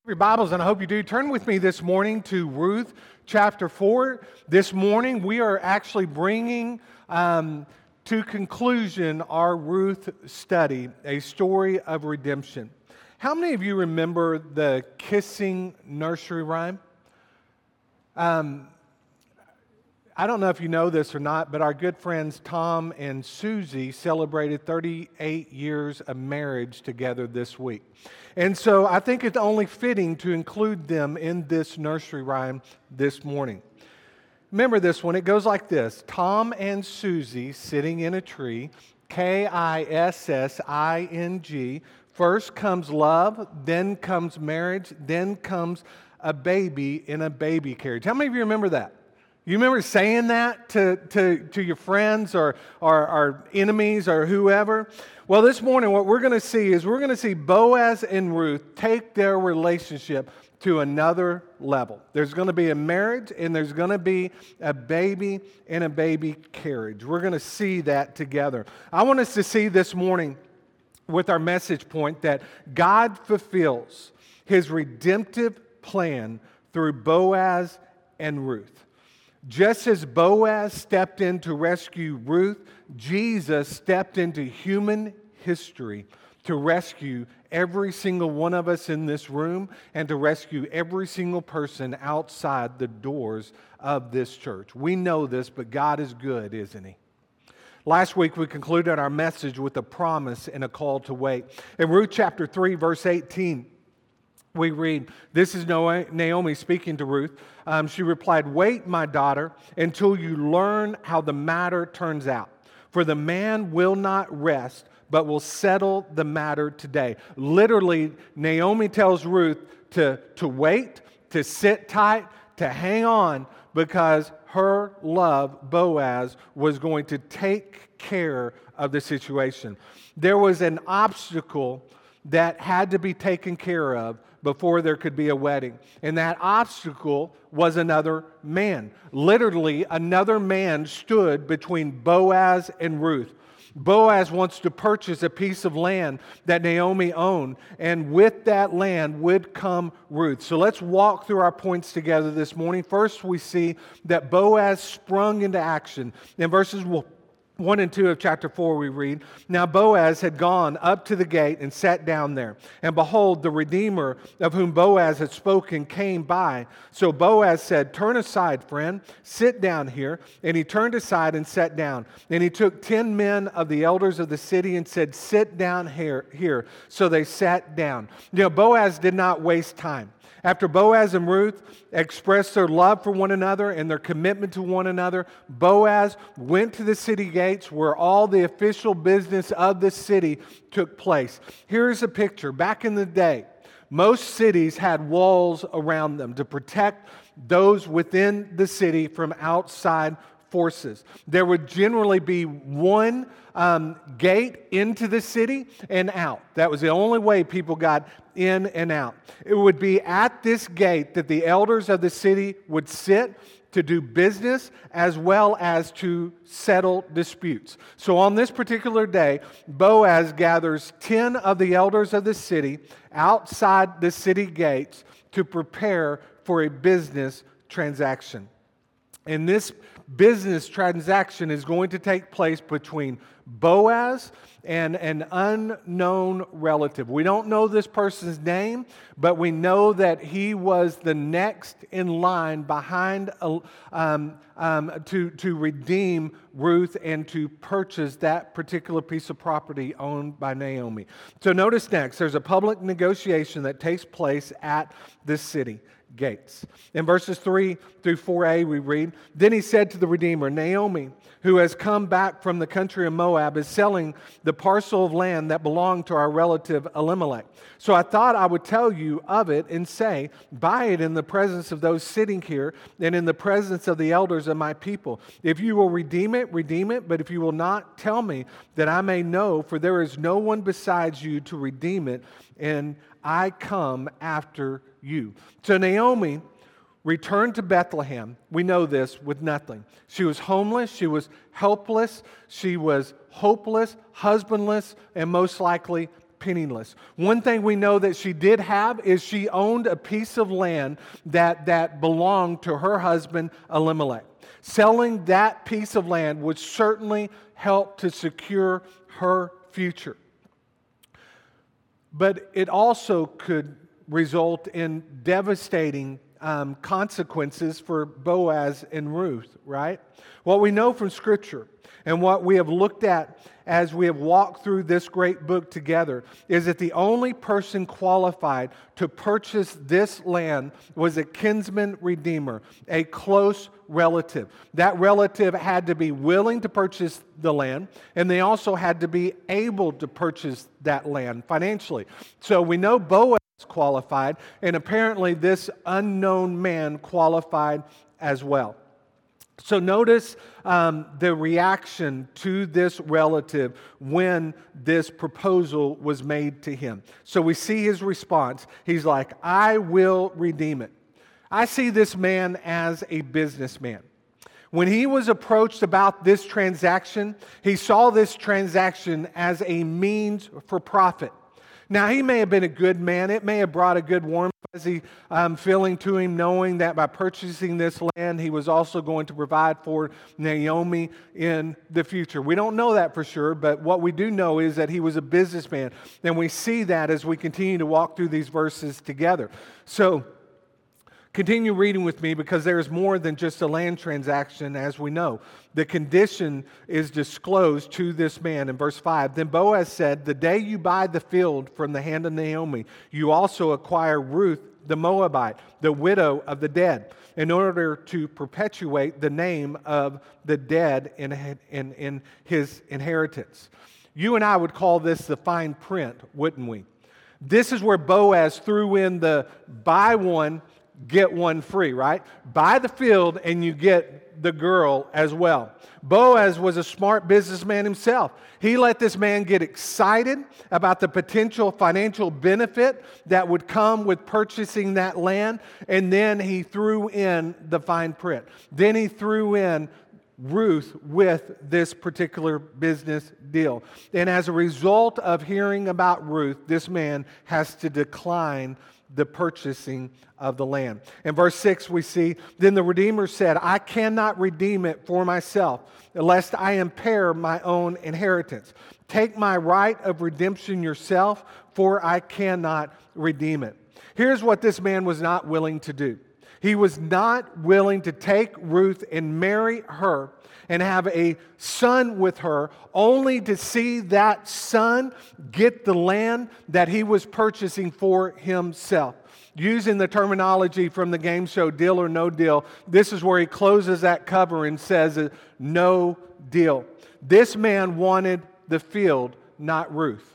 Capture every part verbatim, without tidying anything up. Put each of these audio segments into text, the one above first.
Your Bibles, and I hope you do. Turn with me this morning to Ruth chapter four. This morning we are actually bringing um, to conclusion our Ruth study, a story of redemption. How many of you remember the kissing nursery rhyme? Um, I don't know if you know this or not, but our good friends Tom and Susie celebrated thirty-eight years of marriage together this week. And so I think it's only fitting to include them in this nursery rhyme this morning. Remember this one, it goes like this. Tom and Susie sitting in a tree, K I S S I N G. First comes love, then comes marriage, then comes a baby in a baby carriage. How many of you remember that? You remember saying that to, to, to your friends or, or, or enemies or whoever? Well, this morning what we're going to see is we're going to see Boaz and Ruth take their relationship to another level. There's going to be a marriage and there's going to be a baby in a baby carriage. We're going to see that together. I want us to see this morning with our message point that God fulfills His redemptive plan through Boaz and Ruth. Just as Boaz stepped in to rescue Ruth, Jesus stepped into human history to rescue every single one of us in this room and to rescue every single person outside the doors of this church. We know this, but God is good, isn't He? Last week we concluded our message with a promise and a call to wait. In Ruth chapter three, verse eighteen, we read, this is Naomi speaking to Ruth. Um, she replied, "Wait, my daughter, until you learn how the matter turns out. For the man will not rest, but will settle the matter today." Literally, Naomi tells Ruth to, to wait, to sit tight, to hang on, because her love, Boaz, was going to take care of the situation. There was an obstacle that had to be taken care of before there could be a wedding. And that obstacle was another man. Literally, another man stood between Boaz and Ruth. Boaz wants to purchase a piece of land that Naomi owned, and with that land would come Ruth. So let's walk through our points together this morning. First, we see that Boaz sprung into action. In verses one and two of chapter four we read, "Now Boaz had gone up to the gate and sat down there. And behold, the Redeemer of whom Boaz had spoken came by. So Boaz said, 'Turn aside, friend, sit down here.' And he turned aside and sat down. And he took ten men of the elders of the city and said, 'Sit down here.' here. So they sat down." You know, Boaz did not waste time. After Boaz and Ruth expressed their love for one another and their commitment to one another, Boaz went to the city gates where all the official business of the city took place. Here's a picture. Back in the day, most cities had walls around them to protect those within the city from outside forces. There would generally be one um, gate into the city and out. That was the only way people got in and out. It would be at this gate that the elders of the city would sit to do business as well as to settle disputes. So on this particular day, Boaz gathers ten of the elders of the city outside the city gates to prepare for a business transaction. And this business transaction is going to take place between Boaz and an unknown relative. We don't know this person's name, but we know that he was the next in line behind um, um, to, to redeem Ruth and to purchase that particular piece of property owned by Naomi. So notice next, there's a public negotiation that takes place at this city gates. In verses three through four a we read, "Then he said to the Redeemer, 'Naomi, who has come back from the country of Moab, is selling the parcel of land that belonged to our relative Elimelech. So I thought I would tell you of it and say, buy it in the presence of those sitting here and in the presence of the elders of my people. If you will redeem it, redeem it. But if you will not, tell me that I may know, for there is no one besides you to redeem it, and I come after you.'" So Naomi returned to Bethlehem, we know this, with nothing. She was homeless, she was helpless, she was hopeless, husbandless, and most likely penniless. One thing we know that she did have is she owned a piece of land that, that belonged to her husband Elimelech. Selling that piece of land would certainly help to secure her future. But it also could result in devastating um, consequences for Boaz and Ruth, right? What we know from Scripture and what we have looked at as we have walked through this great book together is that the only person qualified to purchase this land was a kinsman redeemer, a close relative. That relative had to be willing to purchase the land, and they also had to be able to purchase that land financially. So we know Boaz qualified, and apparently this unknown man qualified as well. So notice um, the reaction to this relative when this proposal was made to him. So we see his response. He's like, I will redeem it. I see this man as a businessman. When he was approached about this transaction, he saw this transaction as a means for profit. Now, he may have been a good man. It may have brought a good warm fuzzy um, feeling to him, knowing that by purchasing this land, he was also going to provide for Naomi in the future. We don't know that for sure, but what we do know is that he was a businessman. And we see that as we continue to walk through these verses together. So, continue reading with me because there is more than just a land transaction, as we know. The condition is disclosed to this man in verse five. Then Boaz said, the day you buy the field from the hand of Naomi, you also acquire Ruth the Moabite, the widow of the dead, in order to perpetuate the name of the dead in, in, in his inheritance. You and I would call this the fine print, wouldn't we? This is where Boaz threw in the buy one, get one free, right? Buy the field and you get the girl as well. Boaz was a smart businessman himself. He let this man get excited about the potential financial benefit that would come with purchasing that land, and then he threw in the fine print. Then he threw in Ruth with this particular business deal. And as a result of hearing about Ruth, this man has to decline the purchasing of the land. In verse six we see, then the Redeemer said, I cannot redeem it for myself, lest I impair my own inheritance. Take my right of redemption yourself, for I cannot redeem it. Here's what this man was not willing to do. He was not willing to take Ruth and marry her and have a son with her, only to see that son get the land that he was purchasing for himself. Using the terminology from the game show Deal or No Deal, this is where he closes that cover and says, no deal. This man wanted the field, not Ruth.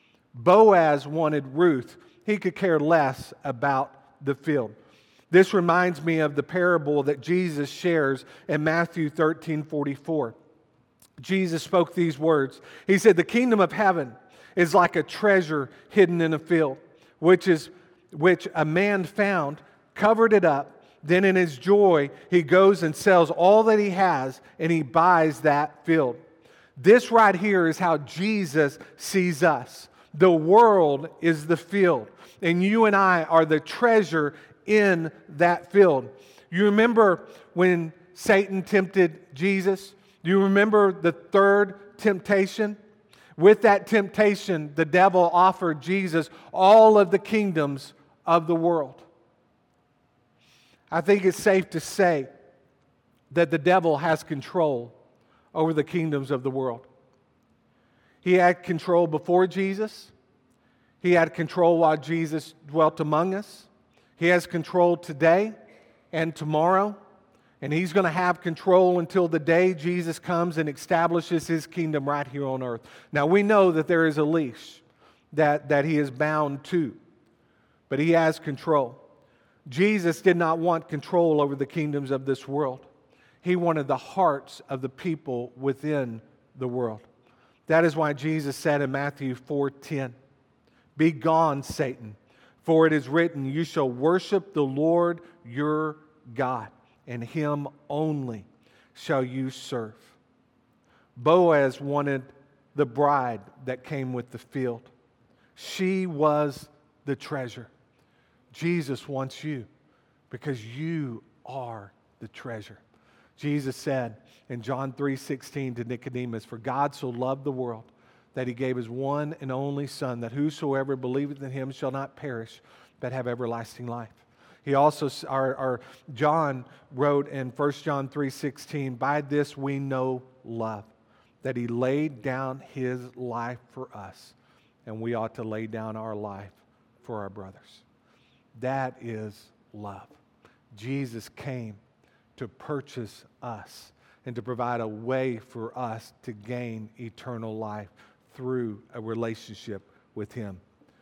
Boaz wanted Ruth. He could care less about the field. This reminds me of the parable that Jesus shares in Matthew thirteen forty-four. Jesus spoke these words. He said, the kingdom of heaven is like a treasure hidden in a field, which is which a man found, covered it up. Then in his joy, he goes and sells all that he has, and he buys that field. This right here is how Jesus sees us. The world is the field, and you and I are the treasure in that field. You remember when Satan tempted Jesus? Do you remember the third temptation? With that temptation, the devil offered Jesus all of the kingdoms of the world. I think it's safe to say that the devil has control over the kingdoms of the world. He had control before Jesus. He had control while Jesus dwelt among us. He has control today and tomorrow, and He's going to have control until the day Jesus comes and establishes His kingdom right here on earth. Now, we know that there is a leash that, that He is bound to, but He has control. Jesus did not want control over the kingdoms of this world. He wanted the hearts of the people within the world. That is why Jesus said in Matthew four ten, "Be gone, Satan. For it is written, you shall worship the Lord your God, and Him only shall you serve." Boaz wanted the bride that came with the field. She was the treasure. Jesus wants you because you are the treasure. Jesus said in John three sixteen to Nicodemus, "For God so loved the world that He gave His one and only Son, that whosoever believeth in Him shall not perish, but have everlasting life." He also, our, our John wrote in First John three sixteen, "By this we know love, that He laid down His life for us, and we ought to lay down our life for our brothers." That is love. Jesus came to purchase us and to provide a way for us to gain eternal life through a relationship with Him.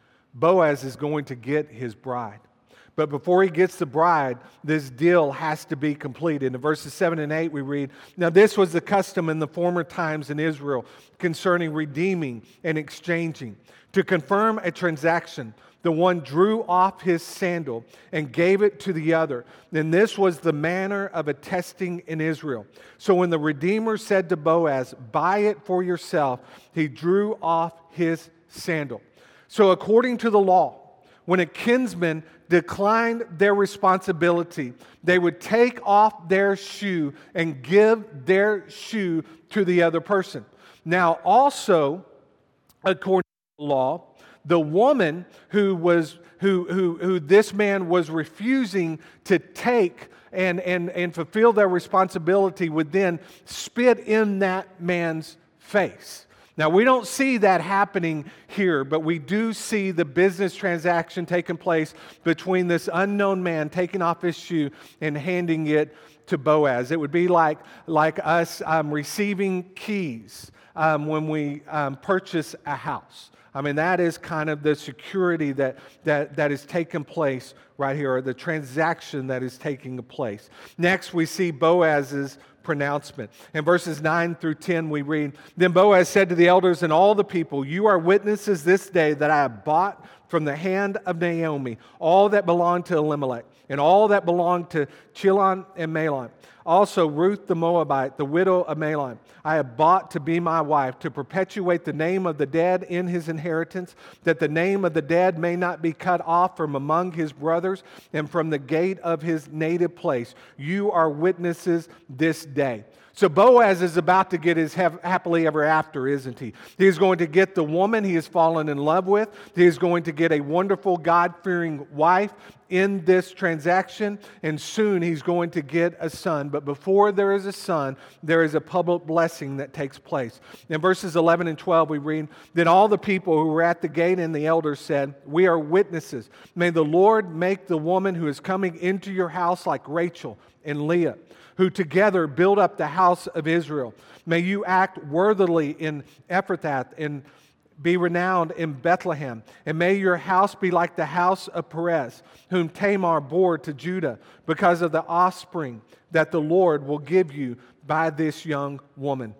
Boaz is going to get his bride. But before he gets the bride, this deal has to be completed. In verses seven and eight we read, "Now this was the custom in the former times in Israel concerning redeeming and exchanging. To confirm a transaction, the one drew off his sandal and gave it to the other. And this was the manner of attesting in Israel. So when the Redeemer said to Boaz, 'Buy it for yourself,' he drew off his sandal." So according to the law, when a kinsman declined their responsibility, they would take off their shoe and give their shoe to the other person. Now also, according to the law, the woman who was who who who this man was refusing to take and and and fulfill their responsibility would then spit in that man's face. Now, we don't see that happening here, but we do see the business transaction taking place between this unknown man taking off his shoe and handing it to Boaz. It would be like, like us um, receiving keys um, when we um, purchase a house. I mean, that is kind of the security that, that, that is taking place right here, or the transaction that is taking place. Next, we see Boaz's pronouncement. In verses nine through ten, we read, "Then Boaz said to the elders and all the people, 'You are witnesses this day that I have bought from the hand of Naomi all that belonged to Elimelech, and all that belonged to Chilion and Mahlon. Also Ruth the Moabite, the widow of Mahlon, I have bought to be my wife, to perpetuate the name of the dead in his inheritance, that the name of the dead may not be cut off from among his brothers and from the gate of his native place. You are witnesses this day.'" So Boaz is about to get his happily ever after, isn't he? He's going to get the woman he has fallen in love with. He's going to get a wonderful God-fearing wife in this transaction, and soon he's going to get a son. But before there is a son, there is a public blessing that takes place. In verses eleven and twelve we read, "Then all the people who were at the gate and the elders said, 'We are witnesses. May the Lord make the woman who is coming into your house like Rachel and Leah, who together build up the house of Israel. May you act worthily in Ephrathah and be renowned in Bethlehem. And may your house be like the house of Perez, whom Tamar bore to Judah, because of the offspring that the Lord will give you by this young woman.'"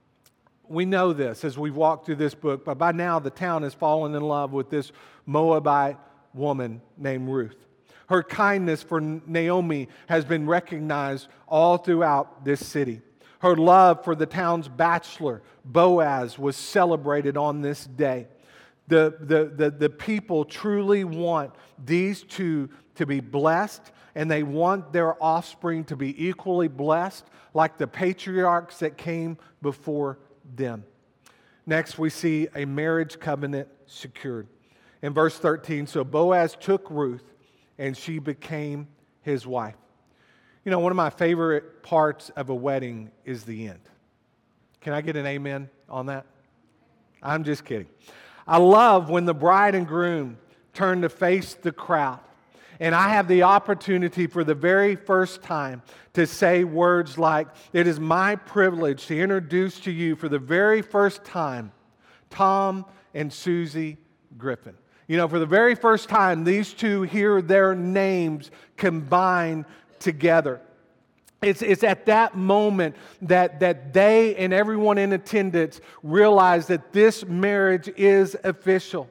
We know this as we walk through this book, but by now the town has fallen in love with this Moabite woman named Ruth. Her kindness for Naomi has been recognized all throughout this city. Her love for the town's bachelor, Boaz, was celebrated on this day. The, the, the, the people truly want these two to be blessed, and they want their offspring to be equally blessed like the patriarchs that came before them. Next, we see a marriage covenant secured. In verse thirteen, "So Boaz took Ruth, and she became his wife." You know, one of my favorite parts of a wedding is the end. Can I get an amen on that? I'm just kidding. I love when the bride and groom turn to face the crowd, and I have the opportunity for the very first time to say words like, "It is my privilege to introduce to you for the very first time Tom and Susie Griffin." You know, for the very first time, these two hear their names combined together. It's, it's at that moment that, that they and everyone in attendance realize that this marriage is official.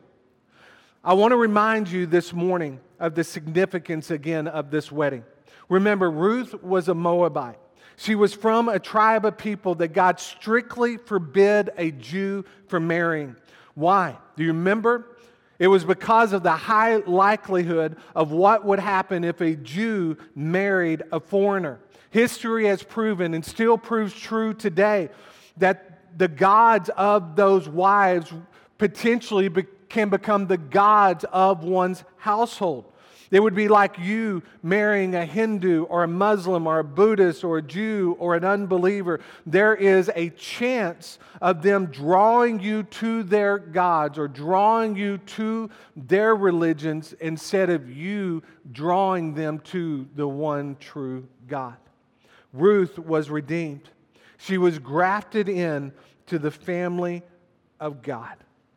I want to remind you this morning of the significance again of this wedding. Remember, Ruth was a Moabite. She was from a tribe of people that God strictly forbid a Jew from marrying. Why? Do you remember? It was because of the high likelihood of what would happen if a Jew married a foreigner. History has proven, and still proves true today, that the gods of those wives potentially be- can become the gods of one's household. It would be like you marrying a Hindu or a Muslim or a Buddhist or a Jew or an unbeliever. There is a chance of them drawing you to their gods or drawing you to their religions instead of you drawing them to the one true God. Ruth was redeemed. She was grafted in to the family of God.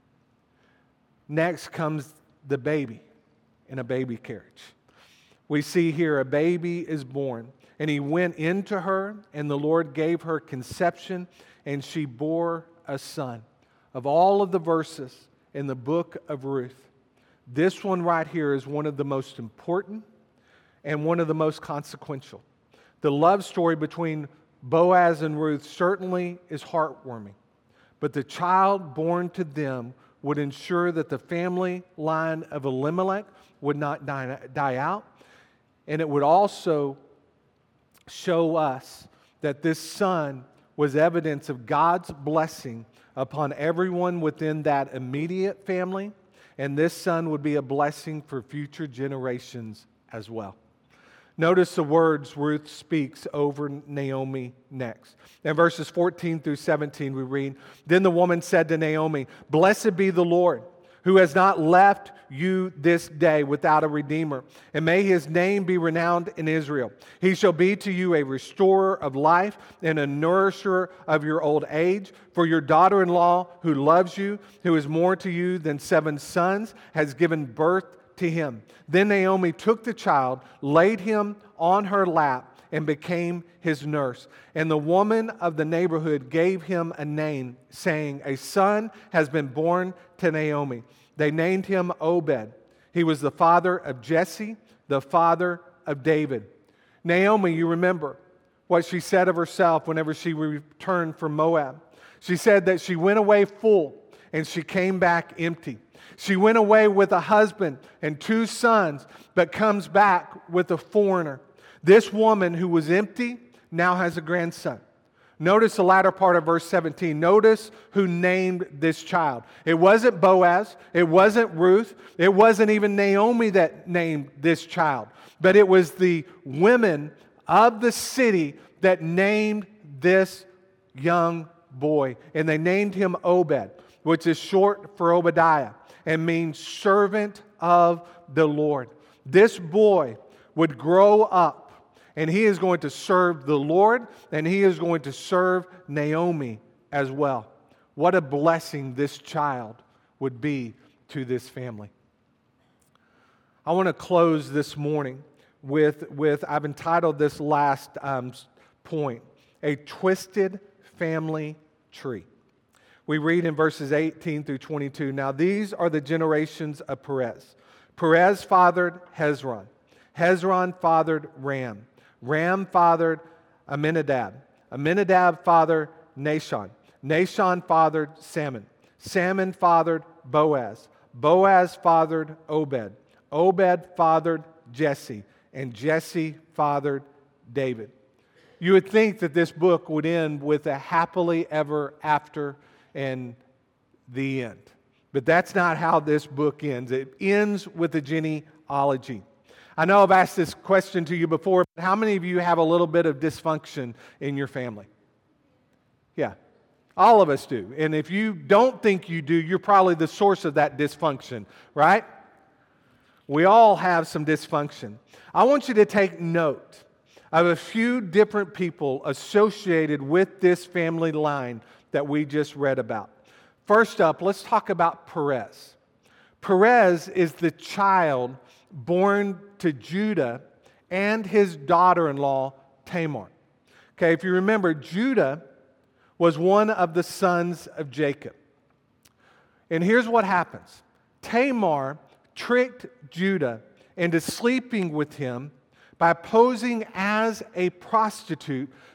Next comes the baby in a baby carriage. We see here a baby is born, and he went into her, and the Lord gave her conception, and she bore a son. Of all of the verses in the book of Ruth, this one right here is one of the most important and one of the most consequential. The love story between Boaz and Ruth certainly is heartwarming, but the child born to them would ensure that the family line of Elimelech would not die, die out. And it would also show us that this son was evidence of God's blessing upon everyone within that immediate family. And this son would be a blessing for future generations as well. Notice the words Ruth speaks over Naomi next. In verses fourteen through seventeen we read, "Then the woman said to Naomi, 'Blessed be the Lord, who has not left you this day without a redeemer, and may his name be renowned in Israel. He shall be to you a restorer of life and a nourisher of your old age. For your daughter-in-law, who loves you, who is more to you than seven sons, has given birth to him.' Then Naomi took the child, laid him on her lap, and became his nurse. And the woman of the neighborhood gave him a name, saying, 'A son has been born to Naomi.' They named him Obed. He was the father of Jesse, the father of David." Naomi, you remember what she said of herself whenever she returned from Moab. She said that she went away full and she came back empty. She went away with a husband and two sons, but comes back with a foreigner. This woman who was empty now has a grandson. Notice the latter part of verse seventeen. Notice who named this child. It wasn't Boaz. It wasn't Ruth. It wasn't even Naomi that named this child. But it was the women of the city that named this young boy. And they named him Obed, which is short for Obadiah and means servant of the Lord. This boy would grow up, and he is going to serve the Lord, and he is going to serve Naomi as well. What a blessing this child would be to this family. I want to close this morning with, with I've entitled this last um, point, A Twisted Family Tree. We read in verses eighteen through twenty-two, "Now these are the generations of Perez. Perez fathered Hezron. Hezron fathered Ram. Ram fathered Amminadab. Amminadab fathered Nahshon. Nahshon fathered Salmon. Salmon fathered Boaz. Boaz fathered Obed. Obed fathered Jesse. And Jesse fathered David." You would think that this book would end with a happily ever after and the end. But that's not how this book ends. It ends with a genealogy. I know I've asked this question to you before, but how many of you have a little bit of dysfunction in your family? Yeah, all of us do. And if you don't think you do, you're probably the source of that dysfunction, right? We all have some dysfunction. I want you to take note of a few different people associated with this family line that we just read about. First up, let's talk about Perez. Perez is the child born to Judah and his daughter-in-law, Tamar. Okay, if you remember, Judah was one of the sons of Jacob. And here's what happens. Tamar tricked Judah into sleeping with him by posing as a prostitute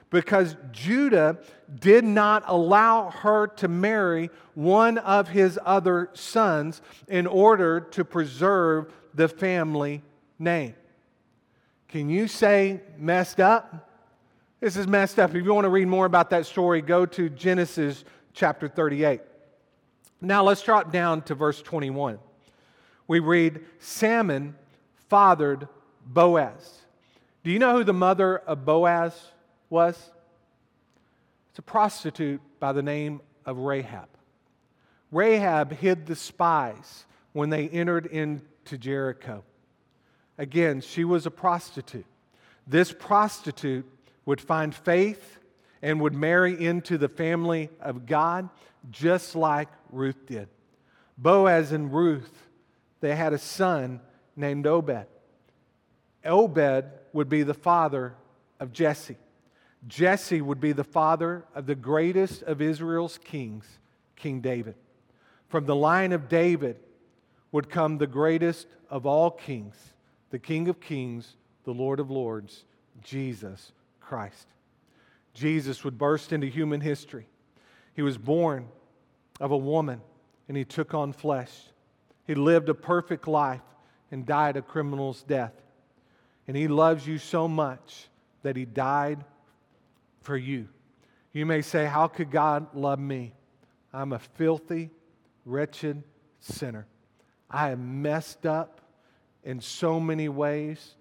because Judah did not allow her to marry one of his other sons in order to preserve the family name. Can you say messed up? This is messed up. If you want to read more about that story, go to Genesis chapter thirty-eight. Now let's drop down to verse twenty-one. We read, Salmon fathered Boaz. Do you know who the mother of Boaz was? It's a prostitute by the name of Rahab. Rahab hid the spies when they entered into Jericho. Again, she was a prostitute. This prostitute would find faith and would marry into the family of God, just like Ruth did. Boaz and Ruth, they had a son named Obed. Obed would be the father of Jesse. Jesse would be the father of the greatest of Israel's kings, King David. From the line of David would come the greatest of all kings, the King of kings, the Lord of lords, Jesus Christ. Jesus would burst into human history. He was born of a woman, and He took on flesh. He lived a perfect life and died a criminal's death. And He loves you so much that He died for you. You may say, how could God love me? I'm a filthy, wretched sinner. I am messed up in so many ways.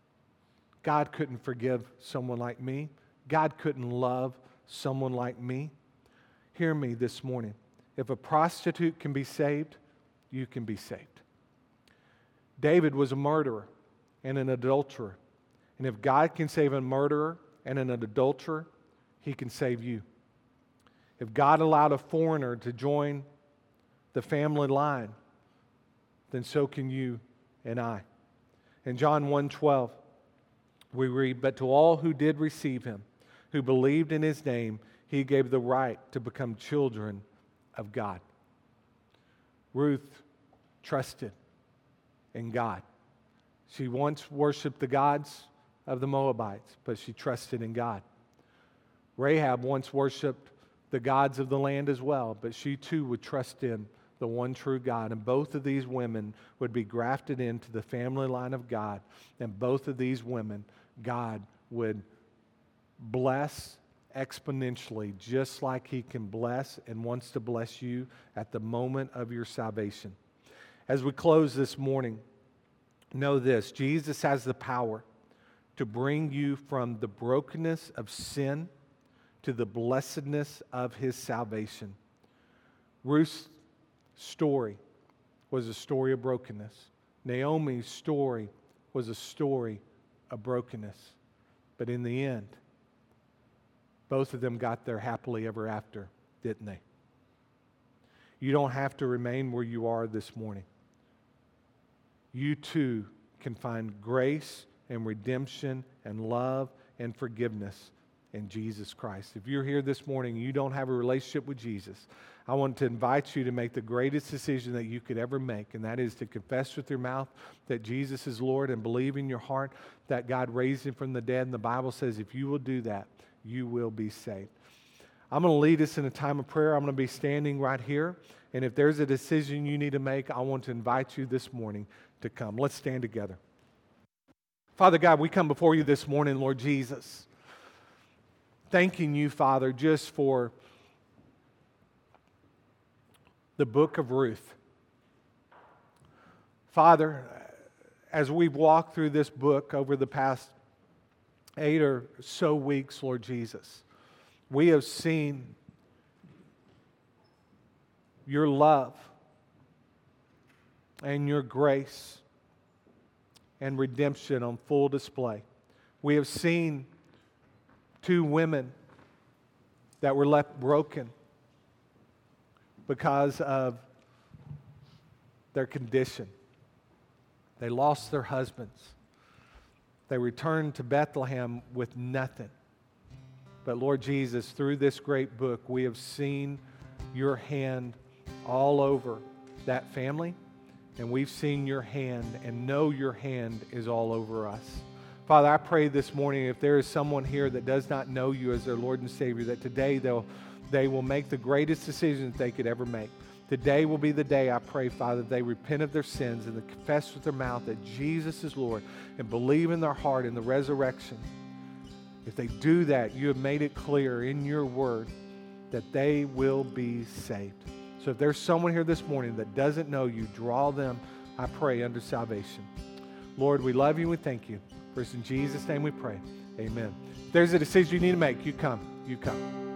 God couldn't forgive someone like me. God couldn't love someone like me. Hear me this morning. If a prostitute can be saved, you can be saved. David was a murderer and an adulterer. And if God can save a murderer and an adulterer, He can save you. If God allowed a foreigner to join the family line, then so can you and I. In John one twelve, we read, but to all who did receive Him, who believed in His name, He gave the right to become children of God. Ruth trusted in God. She once worshiped the gods of the Moabites, but she trusted in God. Rahab once worshiped the gods of the land as well, but she too would trust in the one true God. And both of these women would be grafted into the family line of God. And both of these women, God would bless exponentially, just like He can bless and wants to bless you at the moment of your salvation. As we close this morning, know this: Jesus has the power to bring you from the brokenness of sin to the blessedness of His salvation. Ruth's story was a story of brokenness. Naomi's story was a story of brokenness. But in the end, both of them got there happily ever after, didn't they? You don't have to remain where you are this morning. You too can find grace and redemption and love and forgiveness in Jesus Christ. If you're here this morning and you don't have a relationship with Jesus, I want to invite you to make the greatest decision that you could ever make, and that is to confess with your mouth that Jesus is Lord and believe in your heart that God raised Him from the dead. And the Bible says if you will do that, you will be saved. I'm going to lead us in a time of prayer. I'm going to be standing right here, and if there's a decision you need to make, I want to invite you this morning to come. Let's stand together. Father God, we come before you this morning, Lord Jesus, thanking you, Father, just for the book of Ruth. Father, as we've walked through this book over the past eight or so weeks, Lord Jesus, we have seen your love and your grace and redemption on full display. We have seen two women that were left broken because of their condition. They lost their husbands. They returned to Bethlehem with nothing. But Lord Jesus, through this great book, we have seen your hand all over that family, and we've seen your hand and know your hand is all over us. Father, I pray this morning if there is someone here that does not know you as their Lord and Savior, that today they'll, they will make the greatest decisions they could ever make. Today will be the day, I pray, Father, they repent of their sins and they confess with their mouth that Jesus is Lord and believe in their heart in the resurrection. If they do that, you have made it clear in your word that they will be saved. So if there's someone here this morning that doesn't know you, draw them, I pray, under salvation. Lord, we love you and we thank you. For it's in Jesus' name we pray. Amen. If there's a decision you need to make, you come. You come.